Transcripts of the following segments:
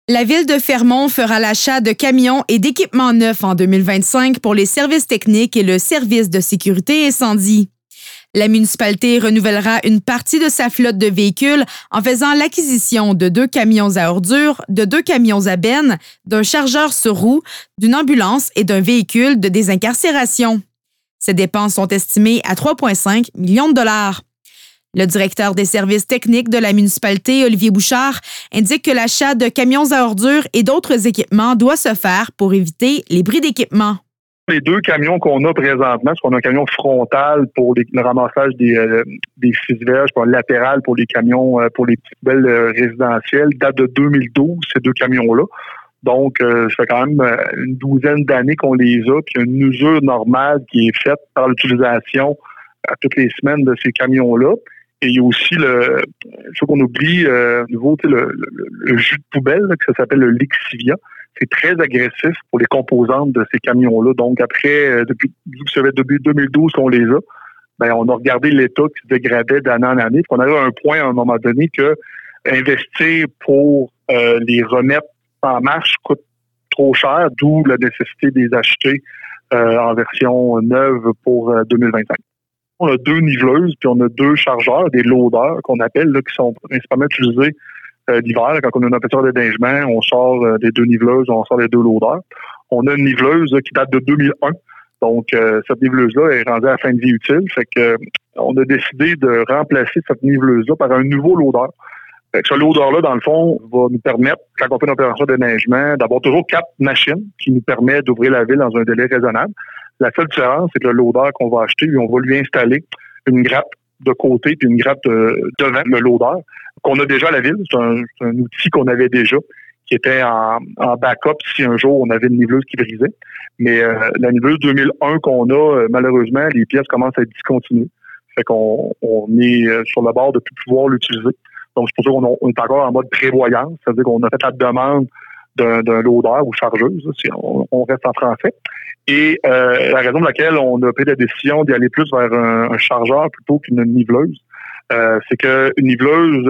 La ville de Fermont fera l'achat de camions et d'équipements neufs en 2025 pour les services techniques et le service de sécurité incendie. La municipalité renouvellera une partie de sa flotte de véhicules en faisant l'acquisition de 2 camions à ordures, de 2 camions à benne, d'un chargeur sur roue, d'une ambulance et d'un véhicule de désincarcération. Ces dépenses sont estimées à 3,5 millions de dollars. Le directeur des services techniques de la municipalité, Olivier Bouchard, indique que l'achat de camions à ordures et d'autres équipements doit se faire pour éviter les bris d'équipement. Les 2 camions qu'on a présentement, c'est qu'on a un camion frontal pour le ramassage des fusilages, puis un latéral pour les camions, pour les petites poubelles résidentielles, date de 2012, ces 2 camions-là. Donc, ça fait quand même une douzaine d'années qu'on les a, puis il y a une usure normale qui est faite par l'utilisation à toutes les semaines de ces camions-là. Et il y a aussi ce qu'on oublie, nouveau, le jus de poubelle, là, que ça s'appelle le Lixivia. C'est très agressif pour les composantes de ces camions-là. Donc, après, depuis 2012 qu'on les a, ben, on a regardé l'état qui se dégradait d'année en année. On arrive à un point, à un moment donné, que investir pour les remettre en marche coûte trop cher, d'où la nécessité de les acheter en version neuve pour 2025. On a 2 niveleuses, puis on a 2 chargeurs, des loaders qu'on appelle, là, qui sont principalement utilisés l'hiver. Quand on a une opération de déneigement, on sort des 2 niveleuses, on sort des 2 loaders. On a une niveleuse qui date de 2001. Donc, cette niveleuse-là est rendue à la fin de vie utile. Fait que on a décidé de remplacer cette niveleuse-là par un nouveau loader. Fait que ce loader-là, dans le fond, va nous permettre, quand on fait une opération de déneigement, d'avoir toujours 4 machines qui nous permettent d'ouvrir la ville dans un délai raisonnable. La seule différence, c'est que le loader qu'on va acheter, on va lui installer une grappe de côté puis une grappe devant le loader qu'on a déjà à la ville. C'est un outil qu'on avait déjà, qui était en backup si un jour on avait une niveleuse qui brisait. Mais la niveleuse 2001 qu'on a, malheureusement, les pièces commencent à être discontinuées. Fait qu'on est sur le bord de ne plus pouvoir l'utiliser. Donc, c'est pour ça qu'on est encore en mode prévoyance. C'est-à-dire qu'on a fait la demande d'un loader ou chargeuse, si on reste en français. Et la raison pour laquelle on a pris la décision d'y aller plus vers un chargeur plutôt qu'une niveleuse, c'est qu'une niveleuse,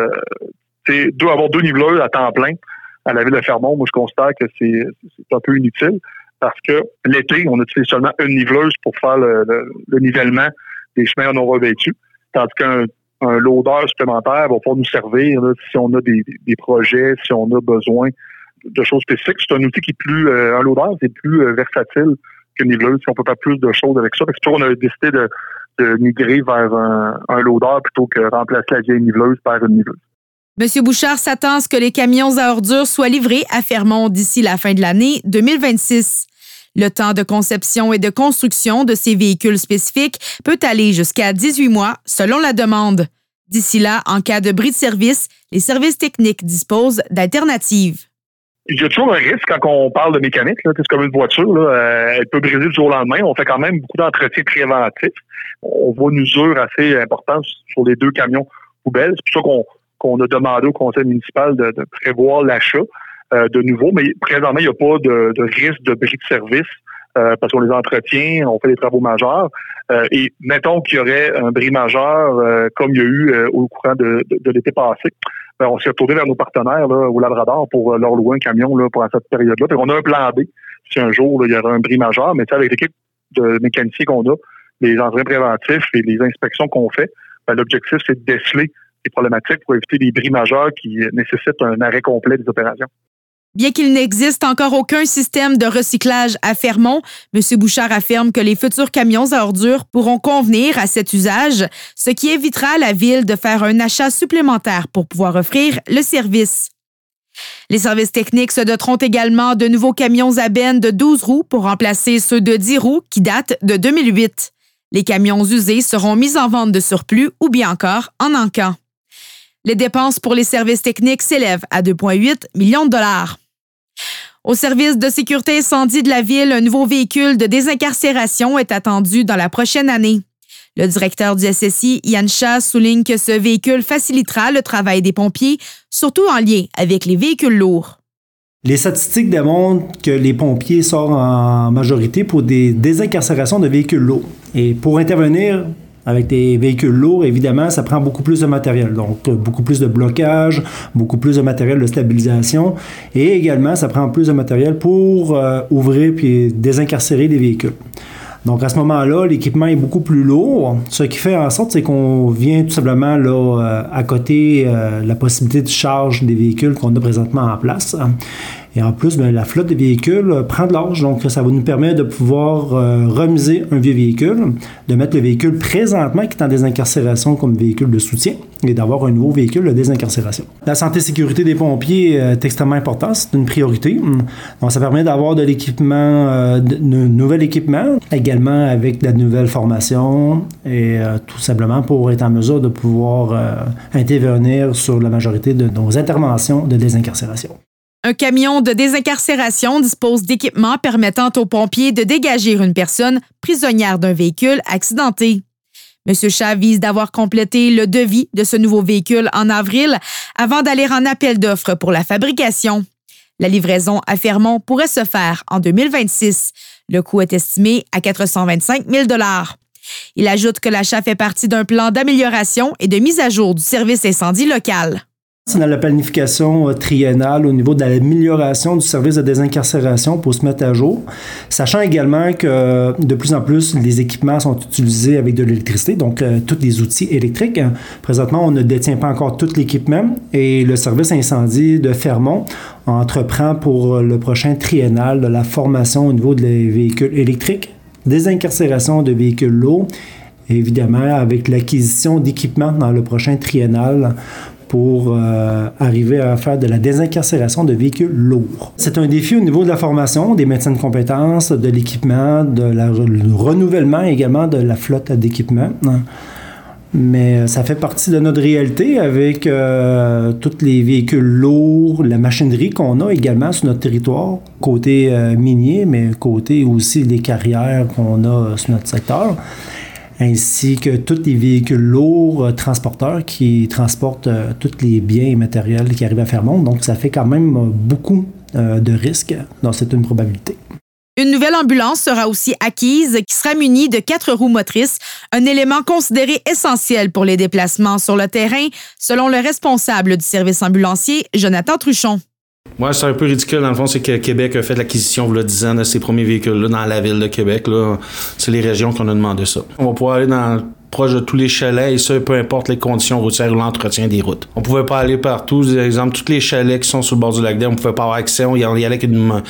avoir 2 niveleuses à temps plein à la ville de Fermont, moi je constate que c'est un peu inutile parce que l'été, on utilise seulement une niveleuse pour faire le nivellement des chemins non revêtus, tandis qu'un loader supplémentaire va pouvoir nous servir là, si on a des projets, si on a besoin de choses spécifiques. C'est un outil qui est plus, un loader, c'est plus versatile qu'une niveleuse. Si on peut faire plus de choses avec ça. C'est pour ça qu'on a décidé de migrer vers un loader plutôt que remplacer la vieille niveleuse par une niveleuse. M. Bouchard s'attend à ce que les camions à ordures soient livrés à Fermont d'ici la fin de l'année 2026. Le temps de conception et de construction de ces véhicules spécifiques peut aller jusqu'à 18 mois selon la demande. D'ici là, en cas de bris de service, les services techniques disposent d'alternatives. Il y a toujours un risque quand on parle de mécanique. Là. C'est comme une voiture. Là, elle peut briser du jour au lendemain. On fait quand même beaucoup d'entretien préventif. On voit une usure assez importante sur les 2 camions poubelles. C'est pour ça qu'on a demandé au conseil municipal de prévoir l'achat de nouveau. Mais présentement, il n'y a pas de risque de bris de service parce qu'on les entretient, on fait des travaux majeurs. Et mettons qu'il y aurait un bris majeur comme il y a eu au courant de l'été passé. On s'est retourné vers nos partenaires là, au Labrador pour leur louer un camion là, pour cette période-là. On a un plan B si un jour là, il y aura un bris majeur, mais avec l'équipe de mécaniciens qu'on a, les entretiens préventifs et les inspections qu'on fait, l'objectif, c'est de déceler les problématiques pour éviter des bris majeurs qui nécessitent un arrêt complet des opérations. Bien qu'il n'existe encore aucun système de recyclage à Fermont, M. Bouchard affirme que les futurs camions à ordures pourront convenir à cet usage, ce qui évitera à la Ville de faire un achat supplémentaire pour pouvoir offrir le service. Les services techniques se doteront également de nouveaux camions à benne de 12 roues pour remplacer ceux de 10 roues qui datent de 2008. Les camions usés seront mis en vente de surplus ou bien encore en encan. Les dépenses pour les services techniques s'élèvent à 2,8 millions de dollars. Au service de sécurité incendie de la Ville, un nouveau véhicule de désincarcération est attendu dans la prochaine année. Le directeur du SSI, Yann Chat, souligne que ce véhicule facilitera le travail des pompiers, surtout en lien avec les véhicules lourds. Les statistiques démontrent que les pompiers sortent en majorité pour des désincarcérations de véhicules lourds. Et pour intervenir Avec des véhicules lourds, évidemment, ça prend beaucoup plus de matériel. Donc, beaucoup plus de blocage, beaucoup plus de matériel de stabilisation. Et également, ça prend plus de matériel pour ouvrir puis désincarcérer les véhicules. Donc, à ce moment-là, l'équipement est beaucoup plus lourd. Ce qui fait en sorte, c'est qu'on vient tout simplement là, à côté la possibilité de charge des véhicules qu'on a présentement en place. Et en plus, la flotte de véhicules prend de l'âge. Donc, ça va nous permettre de pouvoir remiser un vieux véhicule, de mettre le véhicule présentement qui est en désincarcération comme véhicule de soutien et d'avoir un nouveau véhicule de désincarcération. La santé et sécurité des pompiers est extrêmement importante. C'est une priorité. Donc, ça permet d'avoir de l'équipement, de nouvel équipement, également avec de la nouvelle formation et tout simplement pour être en mesure de pouvoir intervenir sur la majorité de nos interventions de désincarcération. Un camion de désincarcération dispose d'équipements permettant aux pompiers de dégager une personne prisonnière d'un véhicule accidenté. M. Chat vise d'avoir complété le devis de ce nouveau véhicule en avril avant d'aller en appel d'offres pour la fabrication. La livraison à Fermont pourrait se faire en 2026. Le coût est estimé à 425 000 $. Il ajoute que l'achat fait partie d'un plan d'amélioration et de mise à jour du service incendie local. C'est dans la planification triennale au niveau de l'amélioration du service de désincarcération pour se mettre à jour, sachant également que de plus en plus, les équipements sont utilisés avec de l'électricité, donc tous les outils électriques. Présentement, on ne détient pas encore tout l'équipement et le service incendie de Fermont entreprend pour le prochain triennal de la formation au niveau des véhicules électriques, désincarcération de véhicules lourds, et évidemment avec l'acquisition d'équipements dans le prochain triennal pour arriver à faire de la désincarcération de véhicules lourds. C'est un défi au niveau de la formation, des médecins de compétences, de l'équipement, le renouvellement également de la flotte d'équipement. Mais ça fait partie de notre réalité avec tous les véhicules lourds, la machinerie qu'on a également sur notre territoire, côté minier, mais côté aussi les carrières qu'on a sur notre secteur, ainsi que tous les véhicules lourds transporteurs qui transportent tous les biens et matériels qui arrivent à Fermont. Donc, ça fait quand même beaucoup de risques. Donc, c'est une probabilité. Une nouvelle ambulance sera aussi acquise qui sera munie de 4 roues motrices, un élément considéré essentiel pour les déplacements sur le terrain, selon le responsable du service ambulancier, Jonathan Truchon. Ouais, c'est un peu ridicule. Dans le fond, c'est que Québec a fait l'acquisition, il y a 10 ans, de ces premiers véhicules-là dans la ville de Québec. Là. C'est les régions qu'on a demandé ça. On va pouvoir aller proche de tous les chalets, et ça, peu importe les conditions routières ou l'entretien des routes. On pouvait pas aller partout. Par exemple, tous les chalets qui sont sur le bord du lac d'Air, on pouvait pas avoir accès. On y allait avec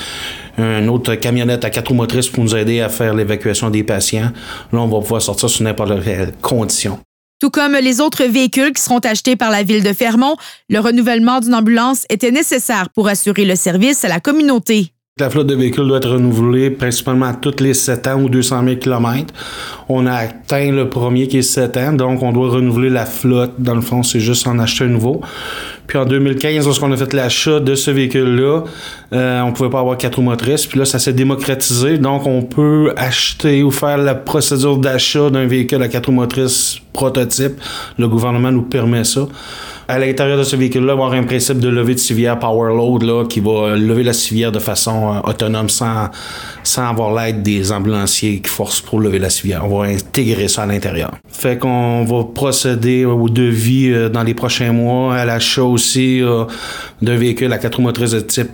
une autre camionnette à 4 roues motrices pour nous aider à faire l'évacuation des patients. Là, on va pouvoir sortir sur n'importe quelle condition. Tout comme les autres véhicules qui seront achetés par la ville de Fermont, le renouvellement d'une ambulance était nécessaire pour assurer le service à la communauté. La flotte de véhicules doit être renouvelée principalement tous les 7 ans ou 200 000 km. On a atteint le premier qui est 7 ans, donc on doit renouveler la flotte. Dans le fond, c'est juste en acheter un nouveau. Puis en 2015, lorsqu'on a fait l'achat de ce véhicule-là, on pouvait pas avoir 4 roues motrices. Puis là, ça s'est démocratisé. Donc, on peut acheter ou faire la procédure d'achat d'un véhicule à 4 roues motrices prototype. Le gouvernement nous permet ça. À l'intérieur de ce véhicule-là, il va y avoir un principe de levée de civière power load là, qui va lever la civière de façon autonome sans avoir l'aide des ambulanciers qui forcent pour lever la civière. On va intégrer ça à l'intérieur. Fait qu'on va procéder au devis dans les prochains mois, à l'achat aussi d'un véhicule à 4 roues motrices de type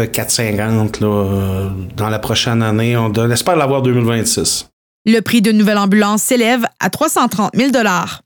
F450 là, dans la prochaine année. On espère l'avoir en 2026. Le prix d'une nouvelle ambulance s'élève à 330 000 $.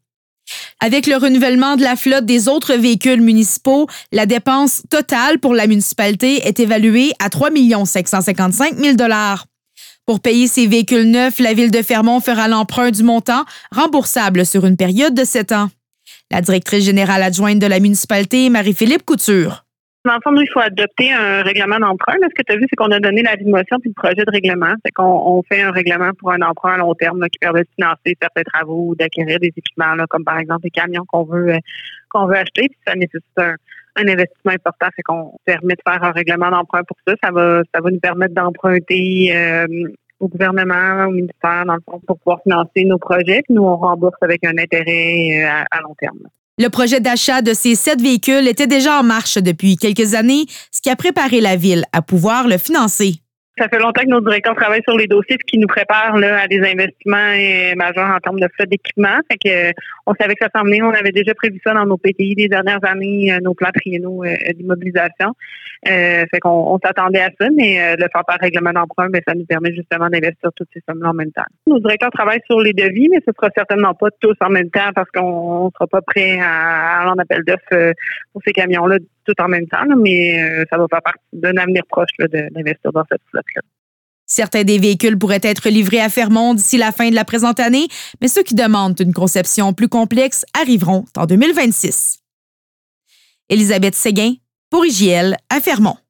Avec le renouvellement de la flotte des autres véhicules municipaux, la dépense totale pour la municipalité est évaluée à 3 555 000 $. Pour payer ces véhicules neufs, la ville de Fermont fera l'emprunt du montant, remboursable sur une période de 7 ans. La directrice générale adjointe de la municipalité, Marie-Philippe Couture. Dans le fond, nous, il faut adopter un règlement d'emprunt. Là, ce que tu as vu, c'est qu'on a donné l'avis de motion puis le projet de règlement. C'est qu'on fait un règlement pour un emprunt à long terme là, qui permet de financer certains travaux ou d'acquérir des équipements, là, comme par exemple des camions qu'on veut acheter. Puis ça nécessite un investissement important. C'est qu'on permet de faire un règlement d'emprunt pour ça. Ça va nous permettre d'emprunter au gouvernement, au ministère, dans le fond, pour pouvoir financer nos projets. Puis nous, on rembourse avec un intérêt à long terme. Le projet d'achat de ces 7 véhicules était déjà en marche depuis quelques années, ce qui a préparé la ville à pouvoir le financer. Ça fait longtemps que nos directeurs travaillent sur les dossiers, ce qui nous prépare là, à des investissements majeurs en termes de flotte d'équipement. Fait que on savait que ça s'en venait. On avait déjà prévu ça dans nos PTI des dernières années, nos plans triennaux d'immobilisation. Fait qu'on s'attendait à ça, mais le faire par règlement d'emprunt, ça nous permet justement d'investir toutes ces sommes-là en même temps. Nos directeurs travaillent sur les devis, mais ce sera certainement pas tous en même temps parce qu'on ne sera pas prêt à aller en appel d'offres pour ces camions-là tout en même temps, là, mais ça va faire partie d'un avenir proche là, d'investir dans cette flotte-là. Certains des véhicules pourraient être livrés à Fermont d'ici la fin de la présente année, mais ceux qui demandent une conception plus complexe arriveront en 2026. Élisabeth Séguin, pour IJL, à Fermont.